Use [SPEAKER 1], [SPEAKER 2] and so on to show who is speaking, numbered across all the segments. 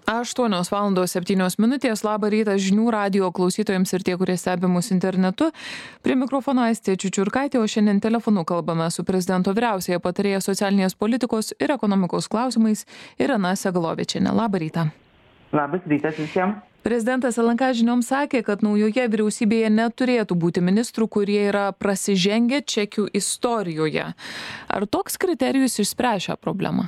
[SPEAKER 1] 8:07. Labą rytą žinių radijo klausytojams ir tie, kurie stebi mus internetu. Prie mikrofono Aistė Čiučiurkaitė, o šiandien telefonu kalbame su prezidento vyriausiaja patarėja socialinės politikos ir ekonomikos klausimais Irena Segalovičienė. Labą rytą.
[SPEAKER 2] Labas rytas visiems.
[SPEAKER 1] Prezidentas LNK žinioms sakė, kad naujoje vyriausybėje neturėtų būti ministrų, kurie yra prasižengę čekių istorijoje. Ar toks kriterijus išspręs šią problemą?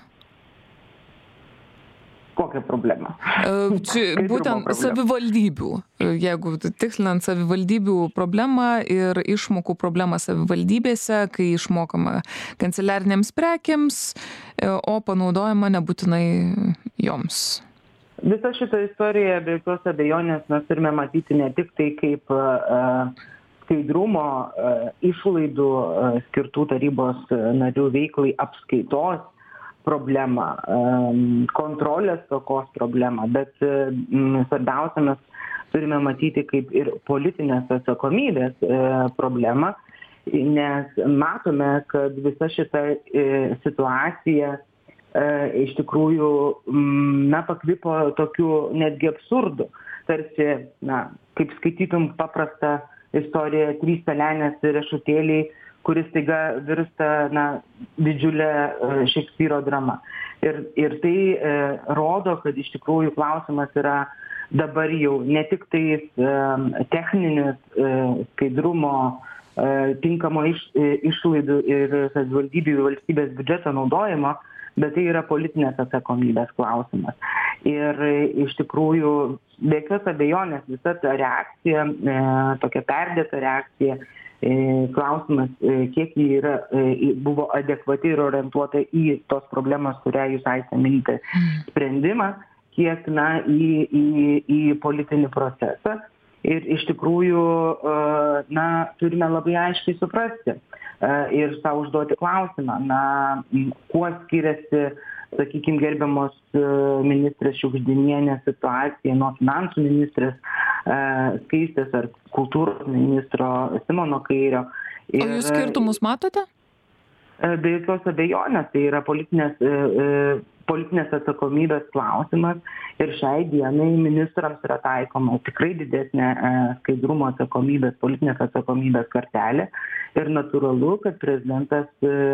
[SPEAKER 2] Kokią problemą?
[SPEAKER 1] Būtent savivaldybių. Jeigu tikslinant savivaldybių problemą ir išmokų problemą savivaldybėse, kai išmokama kanceliarinėms prekiams, o panaudojama nebūtinai joms.
[SPEAKER 2] Visa šita istorija, be jokios abejonės, mes turime matyti ne tik tai kaip skaidrumo išlaidų skirtų tarybos narių veiklai apskaitos problemą, kontrolės stokos problemą, bet svarbiausia mes turime matyti kaip ir politinės atsakomybės problemą, nes matome, kad visa šita situacija iš tikrųjų pakvipo tokiu netgi absurdu. Tarsi, kaip skaitytum paprastą istoriją, 3 pelenės ir riešutėliai, kuris staiga virsta didžiulė Šekspyro drama. Ir tai rodo, kad iš tikrųjų klausimas yra dabar jau ne tik tais techninis skaidrumo, tinkamo išlaidų ir savivaldybių valstybės biudžeto naudojimo, bet tai yra politinės atsakomybės klausimas. Ir iš tikrųjų, be jokios abejonės, visa ta reakcija, tokia perdėta reakcija, klausimas, kiek ji buvo adekvati ir orientuota į tos problemos, kurią jūs minite, sprendimą, kiek į politinį procesą. Ir iš tikrųjų, turime labai aiškiai suprasti ir savo užduoti klausimą, kuo skiriasi, sakykime, gerbiamos ministrės Šiugždinienės situacija nuo finansų ministrės Skaistės ar kultūros ministro Simono Kairio.
[SPEAKER 1] O jūs skirtumus matote?
[SPEAKER 2] Be jokios abejonės, tai yra politinės atsakomybės klausimas ir šiai dienai ministrams yra taikoma tikrai didesnė skaidrumo atsakomybės, politinės atsakomybės kartelė ir natūralu, kad prezidentas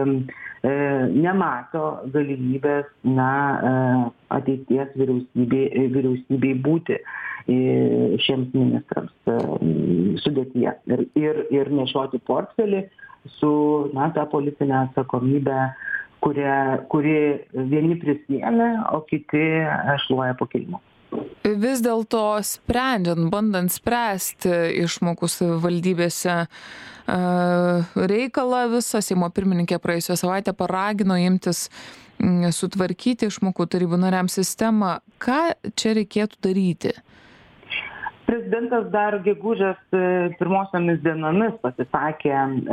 [SPEAKER 2] nemato galimybės ateities vyriausybei būti šiems ministrams sudėtyje ir nešioti portfelį su ta politinė atsakomybė, kuri vieni prisiėmė, o kiti šluoja po kilimu.
[SPEAKER 1] Vis dėlto bandant spręsti išmokų savivaldybėse reikalą, visą Seimo pirmininkė praėjusią savaitę paragino imtis sutvarkyti išmokų tarybų nariams sistemą. Ką čia reikėtų daryti?
[SPEAKER 2] Prezidentas dar gegužės pirmosiomis dienomis pasisakė,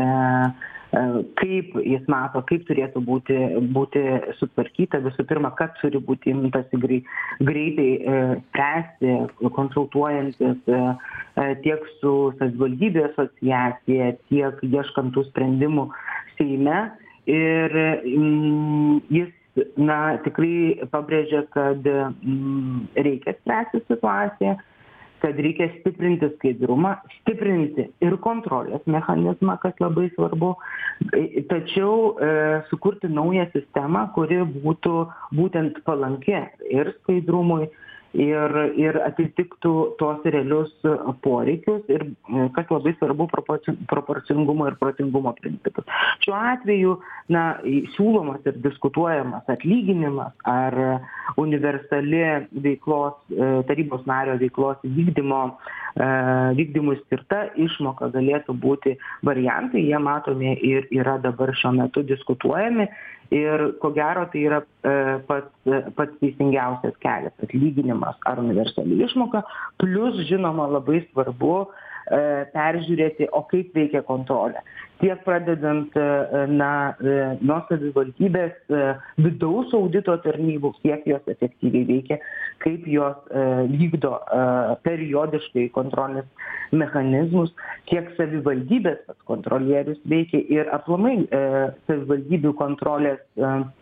[SPEAKER 2] kaip jis mato, kaip turėtų būti sutvarkyta. Visų pirma, kad turi būti imtasi greitai spręsti, konsultuojantis tiek su savivaldybių asociacija, tiek ieškant tų sprendimų Seime. Ir jis tikrai pabrėžia, kad reikia spręsti situaciją, kad reikia stiprinti skaidrumą, stiprinti ir kontrolės mechanizmą, kas labai svarbu, tačiau sukurti naują sistemą, kuri būtų būtent palanki ir skaidrumui, ir atitiktų tos realius poreikius ir, kas labai svarbu, proporcingumo ir protingumo principus. Šiuo atveju siūlomas ir diskutuojamas atlyginimas ar universali tarybos nario veiklos vykdymui skirta išmoka galėtų būti variantai, jie matomi ir yra dabar šiuo metu diskutuojami. Ir ko gero tai yra pats teisingiausias kelias - atlyginimas ar universali išmoka, plus žinoma labai svarbu peržiūrėti, o kaip veikia kontrolė. Tiek pradedant nuo savivaldybės vidaus audito tarnybų, kiek jos efektyviai veikia, kaip jos vykdo periodiškai kontrolės mechanizmus, kiek savivaldybės pats kontrolierius veikia ir aplamai savivaldybių kontrolės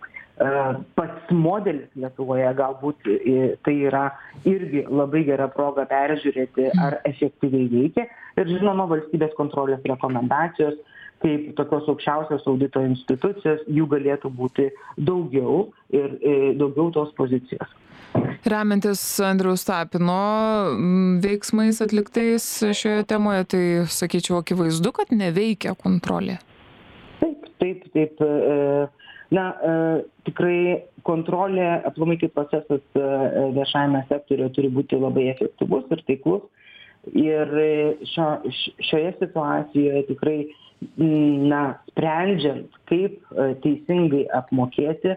[SPEAKER 2] pats modelis Lietuvoje, galbūt tai yra irgi labai gera proga peržiūrėti, ar efektyviai veikia. Ir žinoma, valstybės kontrolės rekomendacijos, kaip tokios aukščiausios audito institucijos, jų galėtų būti daugiau ir daugiau tos pozicijos.
[SPEAKER 1] Remiantis Andriaus Tapino veiksmais atliktais šioje temoje, tai sakyčiau akivaizdu, kad neveikia kontrolė.
[SPEAKER 2] Taip. Tikrai kontrolė, aplamai kaip procesas viešajame sektoriuje turi būti labai efektyvus ir taiklus. Ir šioje situacijoje tikrai, sprendžiant, kaip teisingai apmokėti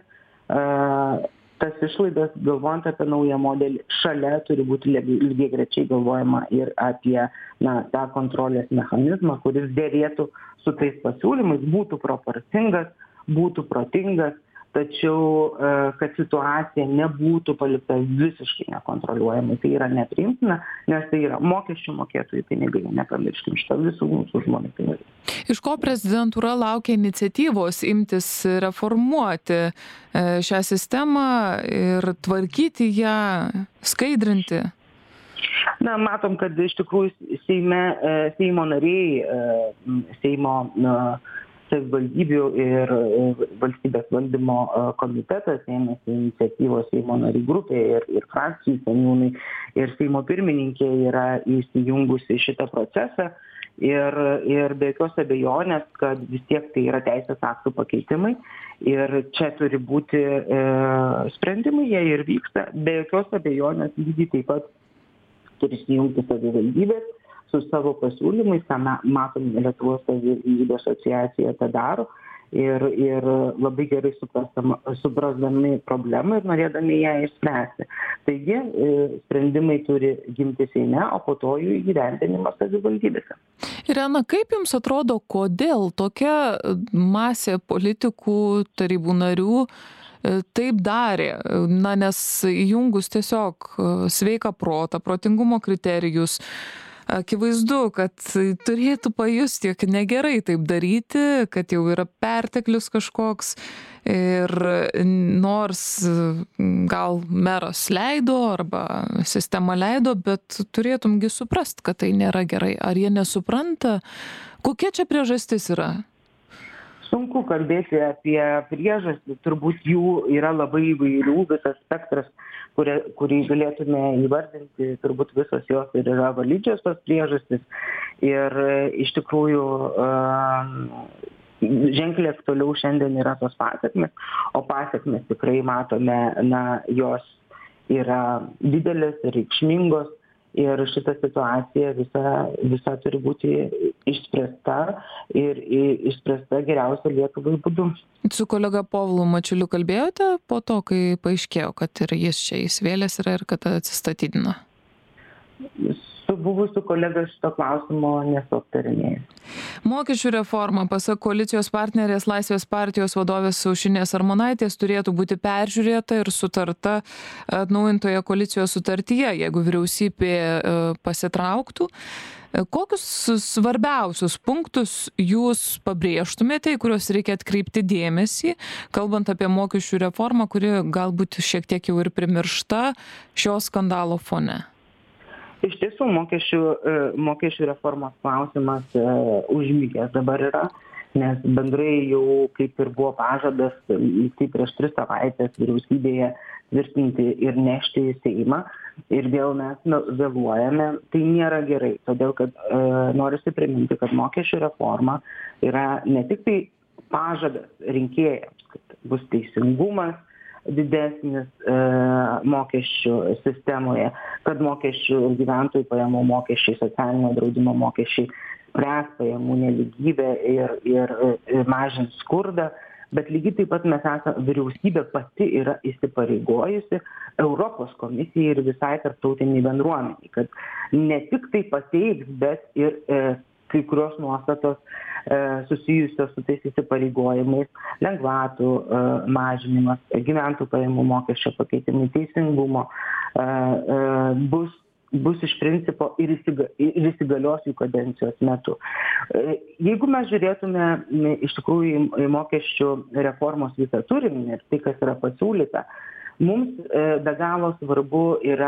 [SPEAKER 2] tas išlaidas, galvojant apie naują modelį, šalia turi būti lygiagrečiai galvojama ir apie tą kontrolės mechanizmą, kuris derėtų su tais pasiūlymais, būtų proporcingas, būtų protingas, tačiau kad situacija nebūtų palikta visiškai nekontroliuojamai. Tai yra nepriimtina, nes tai yra mokesčių mokėtojų pinigai, nepamirškim šito, visų mūsų žmonių pinigai.
[SPEAKER 1] Iš ko prezidentūra laukia iniciatyvos imtis reformuoti šią sistemą ir tvarkyti ją, skaidrinti?
[SPEAKER 2] Matom, kad iš tikrųjų Seimo nariai, Seimo savivaldybių ir valstybės valdymo komitetas ėmėsi iniciatyvos Seimo narių grupėje ir frakcijų seniūnai ir Seimo pirmininkė yra įsijungusi šitą procesą ir be jokios abejonės, kad vis tiek tai yra teisės aktų pakeitimai ir čia turi būti sprendimai, jie ir vyksta, be jokios abejonės lygiai taip pat turi įsijungti savivaldybės su savo pasiūlymais, ką matom Lietuvos savivaldybių asociacija tą daro ir labai gerai suprasdami problemą ir norėdami ją išspręsti. Taigi, sprendimai turi gimti Seime, o po to jų įgyvendinimas savivaldybėse.
[SPEAKER 1] Irena, kaip Jums atrodo, kodėl tokia masė politikų, tarybų narių taip darė? Nes įjungus tiesiog sveiką protą, protingumo kriterijus, akivaizdu, kad turėtų pajusti, jog negerai taip daryti, kad jau yra perteklius kažkoks ir nors gal meras leido arba sistema leido, bet turėtumgi suprast, kad tai nėra gerai. Ar jie nesupranta? Kokia čia priežastis yra?
[SPEAKER 2] Sunku kalbėti apie priežastį, turbūt jų yra labai įvairių, visas spektras, kurį galėtume įvardinti, turbūt visos jos ir yra validžios tos priežastys. Ir iš tikrųjų ženkliai aktualiau šiandien yra tos pasekmės, o pasekmės tikrai matome, jos yra didelės ir reikšmingos. Ir šita situacija visa turi būti išspręsta ir išspręsta geriausia Lietuvai būdu.
[SPEAKER 1] Su kolega Povilu Mačiuliu kalbėjote po to, kai paaiškėjo, kad ir jis čia įsivėlęs yra ir kad atsistatydino?
[SPEAKER 2] Su buvusiu kolega šito klausimo nesu aptarinėjęs.
[SPEAKER 1] Mokesčių reforma, pasak koalicijos partnerės Laisvės partijos vadovės Aušrinės Armonaitės, turėtų būti peržiūrėta ir sutarta atnaujintoje koalicijos sutartyje, jeigu vyriausybė pasitrauktų. Kokius svarbiausius punktus jūs pabrėžtumėte, į kuriuos reikia atkreipti dėmesį, kalbant apie mokesčių reformą, kuri galbūt šiek tiek jau ir primiršta šio skandalo fone?
[SPEAKER 2] Iš tiesų, mokesčių reformos klausimas užmygęs dabar yra, nes bendrai jau kaip ir buvo pažadas, tai prieš 3 savaitės vyriausybėje tvirtinti ir nešti į Seimą ir vėl mes vėluojame, tai nėra gerai, todėl kad norisi priminti, kad mokesčių reforma yra ne tik tai pažadas rinkėjams, kad bus teisingumas didesnis mokesčių sistemoje, kad mokesčių ir gyventojų pajamų mokesčiai, socialinio draudimo mokesčiai spręs pajamų nelygybę ir mažins skurdą, bet lygiai taip pat vyriausybė pati yra įsipareigojusi Europos komisijai ir visai tarptautiniai bendruomeniai, kad ne tik tai pateiks, bet ir kai kurios nuostatos susijusios su tais įsipareigojimais, lengvatų mažinimas, gyventojų pajamų mokesčio pakeitimai, teisingumo, bus bus iš principo ir įsigalios jų kadencijos metu. Jeigu mes žiūrėtume iš tikrųjų į mokesčių reformos visą turinį ir tai, kas yra pasiūlyta, mums be galo svarbu yra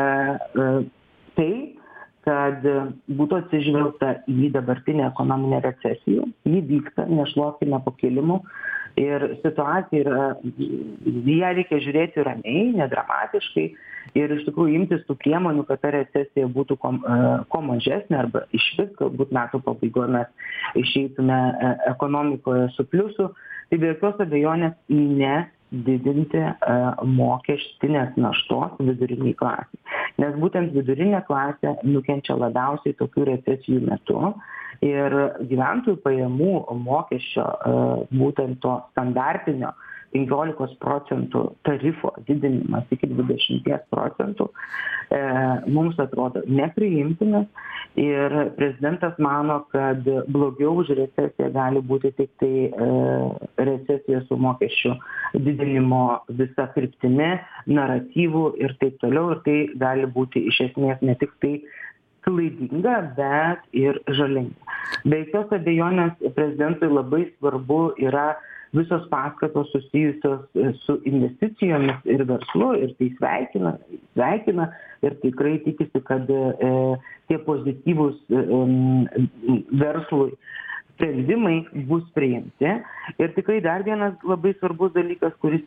[SPEAKER 2] tai, kad būtų atsižvelgta į dabartinę ekonominę recesiją. Ji vyksta, nešluokime po kilimu. Ir situacija yra, ją reikia žiūrėti ramiai, nedramatiškai ir iš tikrųjų imtis tų priemonių, kad ta recesija būtų kuo mažesnė arba išvis galbūt metų pabaigoje mes išeitume ekonomikoje su pliusu. Tai be jokios abejonės nedidinti mokestinės naštos viduriniai klasei. Nes būtent vidurinė klasė nukenčia labiausiai tokių recesijų metu ir gyventojų pajamų mokesčio būtent to standartinio 15% tarifo didinimas iki 20% mums atrodo nepriimtinas ir prezidentas mano, kad blogiau už recesiją gali būti tik tai recesija su mokesčių didinimo visa kryptimi, naratyvų ir taip toliau. Ir tai gali būti iš esmės ne tik tai klaidinga, bet ir žalinga. Be jokios abejonės prezidentui labai svarbu yra visos paskatos susijusios su investicijomis ir verslu ir tai sveikina ir tikrai tikisi, kad tie pozityvūs verslui sprendimai bus priimti. Ir tikrai dar vienas labai svarbus dalykas, kuris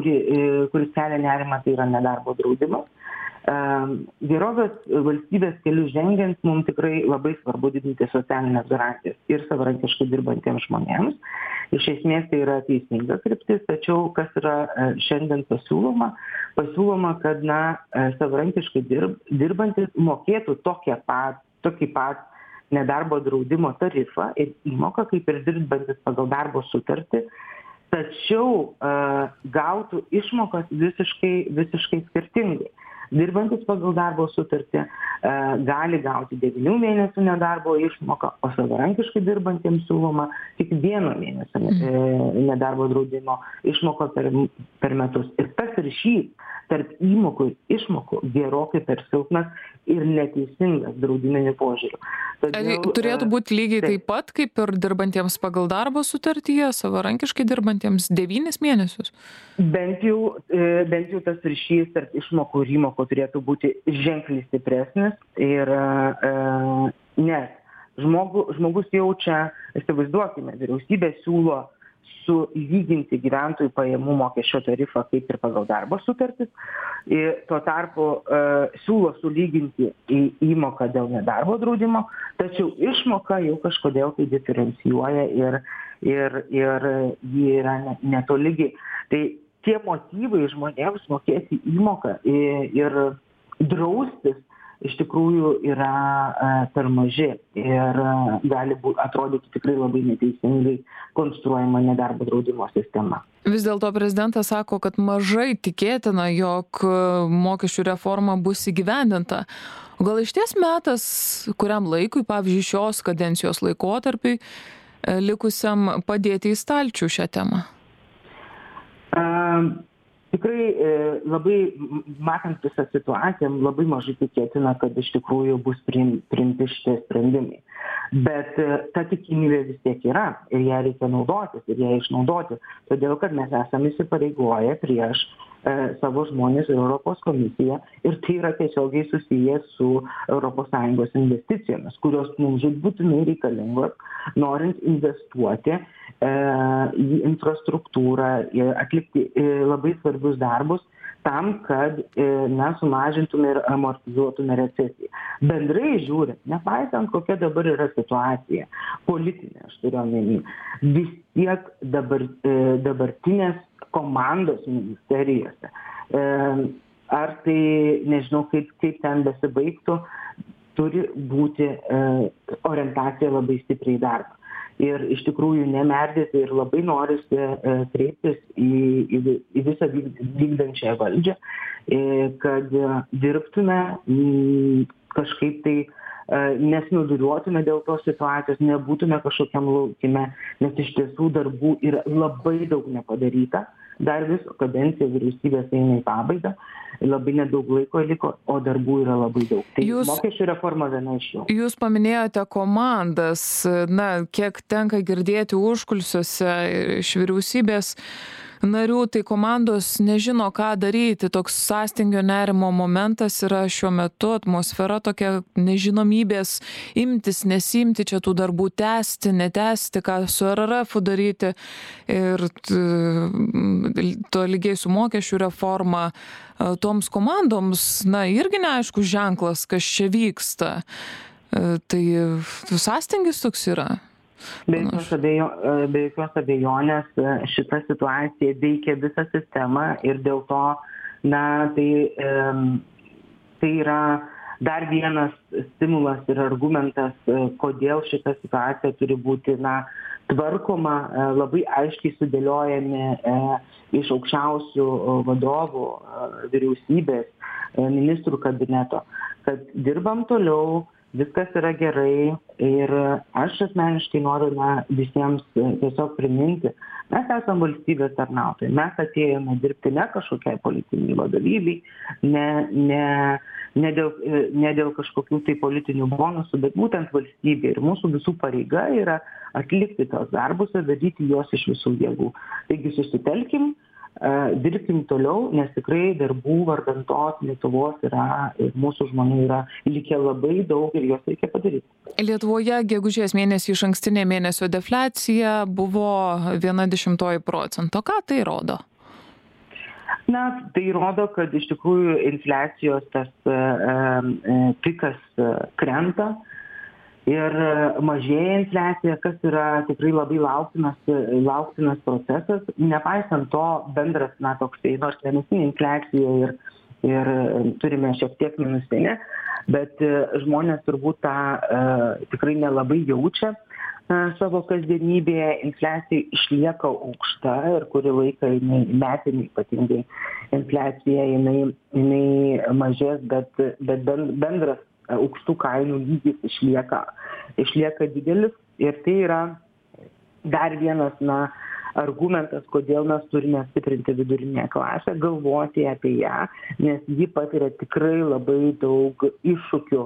[SPEAKER 2] kelia nerimą, tai yra nedarbo draudimas. Gerovės valstybės keliu žengiant, mums tikrai labai svarbu didinti socialinės garantijas ir savarankiškai dirbantiems žmonėms. Iš esmės tai yra teisinga kryptis, tačiau kas yra šiandien pasiūloma? Pasiūloma, kad savarankiškai dirbantis mokėtų tokį pat nedarbo draudimo tarifą ir įmoką, kaip ir dirbantis pagal darbo sutartį, tačiau gautų išmokas visiškai skirtingai. Dirbantis pagal darbo sutartį gali gauti 9 mėnesių nedarbo išmoką, o savarankiškai dirbantiems siūloma tik 1 mėnesio nedarbo draudimo išmoko per metus. Ir tas ryšys tarp įmokų ir išmokų gerokai per silpnas ir neteisingas draudiminiu požiūriu.
[SPEAKER 1] Turėtų būti lygiai taip pat, kaip ir dirbantiems pagal darbo sutartyje, savarankiškai dirbantiems 9 mėnesius?
[SPEAKER 2] Bent jau tas ryšys tarp išmokų ir įmokų turėtų būti ženkliai stipresnis ir nes žmogus jaučia, įsivaizduokime, vyriausybė siūlo sulyginti gyventojų pajamų mokesčio tarifą kaip ir pagal darbo sutartis. Tuo tarpu siūlo sulyginti įmoką dėl nedarbo draudimo, tačiau išmoka jau kažkodėl tai diferencijuoja ir ji yra netolygi. Tai tie motyvai žmonėms mokėti įmoką ir draustis iš tikrųjų yra per maži ir gali atrodyti tikrai labai neteisingai konstruojama nedarbo draudimo sistema.
[SPEAKER 1] Vis dėlto prezidentas sako, kad mažai tikėtina, jog mokesčių reforma bus įgyvendinta. Gal išties metas kuriam laikui, pavyzdžiui, šios kadencijos laikotarpiui, likusiam padėti į stalčių šią temą?
[SPEAKER 2] Tikrai labai, matant visą situaciją, labai mažai tikėtina, kad iš tikrųjų bus priimti šitie sprendimai. Bet ta tikimybė vis tiek yra ir ją reikia naudotis ir ją išnaudoti, todėl kad mes esame įsipareigoję prieš savo žmonės ir Europos komisiją ir tai yra tiesiogiai susijęs su ES investicijomis, kurios mums būtinai reikalingos, norint investuoti į infrastruktūrą, atlikti labai svarbius darbus tam, kad sumažintume ir amortizuotume recesiją. Bendrai žiūrint, nepaisant kokia dabar yra situacija, politinė, aš turiu omeny, vis tiek dabartinės komandos ministerijose, ar tai, nežinau, kaip ten besibaigtų, turi būti orientacija labai stipriai į darbą. Ir iš tikrųjų nemerdėti ir labai norisi kreiptis į visą vykdančią valdžią, kad dirbtume kažkaip tai nesnūduriuotume dėl tos situacijos, nebūtume kažkokiam laukime, nes iš tiesų darbų yra labai daug nepadaryta. Dar viso kadencija vyriausybės eina į pabaigą, labai nedaug laiko liko, o darbų yra labai daug. Tai mokesčių reforma viena iš jų.
[SPEAKER 1] Jūs paminėjote komandas, kiek tenka girdėti užkulisiuose iš vyriausybės narių, tai komandos nežino, ką daryti. Toks sąstingio nerimo momentas yra šiuo metu, atmosfera tokia nežinomybės, imtis, nesimti čia tų darbų, tęsti, netęsti, ką su RRF daryti ir to lygiai su mokesčių reforma. Toms komandoms, irgi neaišku ženklas, kas čia vyksta. Tai sąstingis toks yra.
[SPEAKER 2] Be jokios abejonės šita situacija veikia visą sistemą ir dėl to, tai yra dar vienas stimulas ir argumentas, kodėl šita situacija turi būti, tvarkoma, labai aiškiai sudėliojami iš aukščiausių vadovų, vyriausybės, ministrų kabineto, kad dirbam toliau, viskas yra gerai ir aš asmeniškai noriu visiems tiesiog priminti, mes esam valstybės tarnautojai, mes atėjome dirbti ne kažkokiai politiniai vadovybei, ne dėl kažkokių tai politinių bonusų, bet būtent valstybė ir mūsų visų pareiga yra atlikti tos darbus ir daryti juos iš visų jėgų. Taigi susitelkim, dirbkim toliau, nes tikrai darbų vardan tos Lietuvos yra ir mūsų žmonių yra likę labai daug ir juos reikia padaryti.
[SPEAKER 1] Lietuvoje gegužės mėnesį išankstinė mėnesio defliacija buvo 0,1%. Ką tai rodo?
[SPEAKER 2] Tai rodo, kad iš tikrųjų infliacijos tas pikas krenta ir mažėja infliacija, kas yra tikrai labai lauktinas procesas. Nepaisant to, bendras, toksai, nors minusinė infliacija ir turime šiek tiek minusinę, bet žmonės turbūt tą tikrai nelabai jaučia savo kasdienybėje. Infliacija išlieka aukšta ir kurį laiką metinį ypatingai infliacija jinai mažės, bet bendras aukštų kainų lygis išlieka didelis ir tai yra dar vienas argumentas, kodėl mes turime stiprinti vidurinę klasę, galvoti apie ją, nes ji patiria tikrai labai daug iššūkių,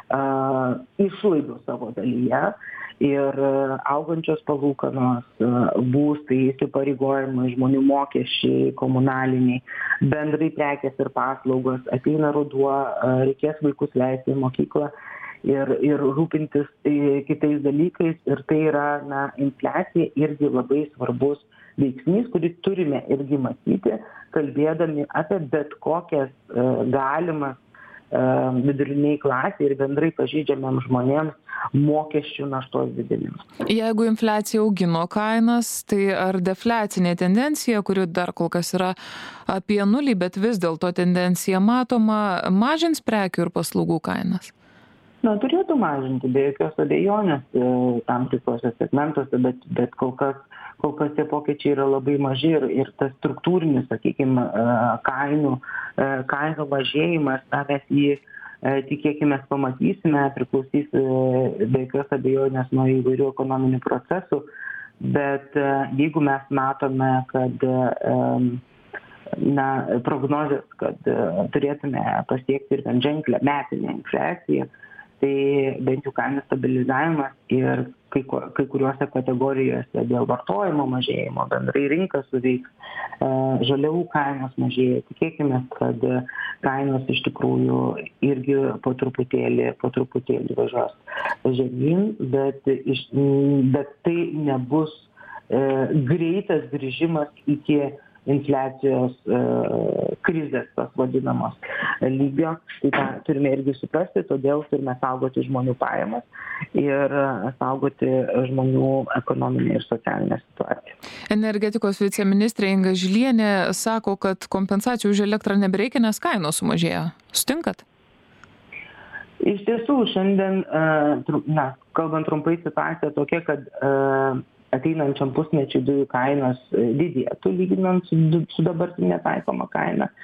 [SPEAKER 2] išlaidų savo dalyje ir augančios palūkanos, būstai, įsipareigojimai, žmonių mokesčiai, komunaliniai, bendrai prekės ir paslaugos, ateina ruduo, reikės vaikus leisti į mokyklą ir rūpintis kitais dalykais ir tai yra infliacija irgi labai svarbus veiksnys, kurį turime irgi matyti, kalbėdami apie bet kokias galimas viduriniai klasiai ir bendrai pažeidžiamiem žmonėms mokesčių naštos didinimas.
[SPEAKER 1] Jeigu infliacija augino kainas, tai ar defliacinė tendencija, kuri dar kol kas yra apie nulį, bet vis dėlto tendencija matoma, mažins prekių ir paslaugų kainas?
[SPEAKER 2] Turėtų mažinti, be jokios abejonės tam tikrose segmentuose, bet kol kas tie pokyčiai yra labai maži ir tas struktūrinis, sakykime, kainų mažėjimas, mes jį tikėkime pamatysime, priklausys be jokios abejonės nuo įvairių ekonominių procesų, bet jeigu mes matome, kad prognozės, kad turėtume pasiekti ir gan ženklę metinę infliaciją, tai bent jau kainų stabilizavimas ir kai kuriuose kategorijose dėl vartojimo mažėjimo bendrai rinka suveiks, žaliavų kainos mažėja. Tikėkime, kad kainos iš tikrųjų irgi po truputėlį važiuos žemyn, bet tai nebus greitas grįžimas iki infliacijos krizės, tas vadinamos lygio. Tai tą turime irgi suprasti, todėl turime saugoti žmonių pajamas ir saugoti žmonių ekonominę ir socialinę situaciją.
[SPEAKER 1] Energetikos viceministrė Inga Žilienė sako, kad kompensacijų už elektrą nebereikia, nes kainos sumažėjo. Sutinkat?
[SPEAKER 2] Iš tiesų, šiandien, kalbant trumpai, situacija tokia, kad ateinančiam pusmečiui dujų kainos didėtų, lyginant su dabartinė taikoma kaina.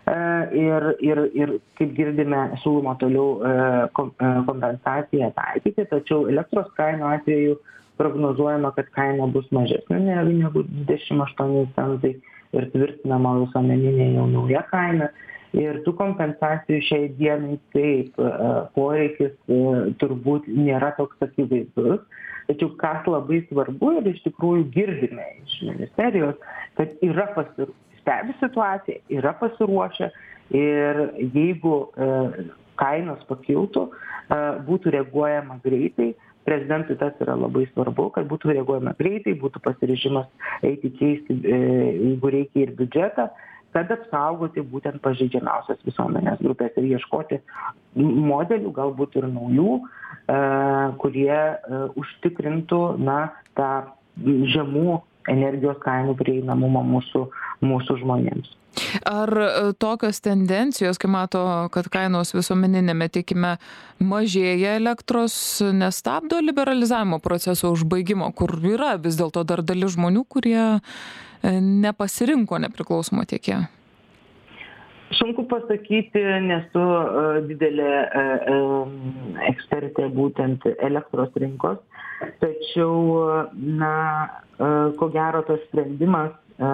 [SPEAKER 2] Ir kaip girdime, siūloma toliau kompensaciją taikyti, tačiau elektros kainų atveju prognozuojama, kad kaina bus mažesnė negu 28 centai ir tvirtinama visuomeninė jau nauja kaina. Ir tų kompensacijų šiai dienai taip poreikis turbūt nėra toks akivaizdus. Tačiau kas labai svarbu ir iš tikrųjų girdime iš ministerijos, kad yra stebi situaciją, yra pasiruošę ir jeigu kainos pakiltų, būtų reaguojama greitai. Prezidentui tas yra labai svarbu, kad būtų reaguojama greitai, būtų pasiryžimas eiti keisti, jeigu reikia, ir biudžetą, kad apsaugoti būtent pažeidžiamiausias visuomenės grupės ir ieškoti modelių, galbūt ir naujų, kurie užtikrintų tą žemų energijos kainų prieinamumą mūsų žmonėms.
[SPEAKER 1] Ar tokios tendencijos, kai mato, kad kainos visuomeninėme tiekime mažėja elektros, nestabdo liberalizavimo proceso užbaigimo, kur yra vis dėlto dar dalis žmonių, kurie nepasirinko nepriklausomo tiekėjo?
[SPEAKER 2] Sunku pasakyti, nesu didelė ekspertė būtent elektros rinkos, tačiau, ko gero tas sprendimas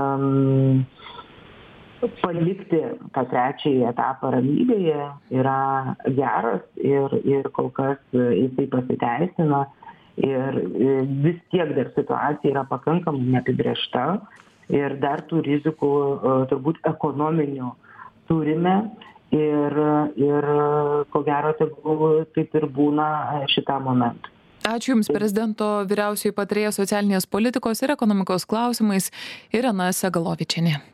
[SPEAKER 2] palikti tą trečiąjį etapą ramybėje yra geras ir kol kas jisai pasiteisina ir vis tiek dar situacija yra pakankamai neapibrėžta ir dar tų rizikų turbūt ekonominių turime ir ko gero taip ir būna šitą momentą.
[SPEAKER 1] Ačiū Jums, prezidento vyriausioji patarėja socialinės politikos ir ekonomikos klausimais Irena Segalovičienė.